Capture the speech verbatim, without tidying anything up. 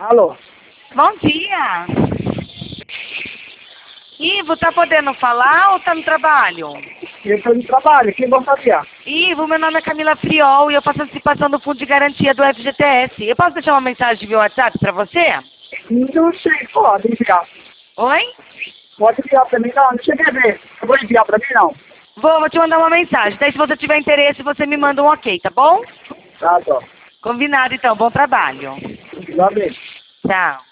Alô? Bom dia. Ivo, tá podendo falar ou tá no trabalho? Eu estou no trabalho, quem gostaria? Ivo, meu nome é Camila Friol e eu faço antecipação do fundo de garantia do F G T S. Eu posso deixar uma mensagem via WhatsApp pra você? Não sei, pode enviar. Oi? Pode enviar para mim, não, não cheguei a ver. Eu vou enviar para mim, não. Vou, vou te mandar uma mensagem. Daí se você tiver interesse, você me manda um ok, tá bom? Tá, bom. Combinado então, bom trabalho. Já bem. Tchau.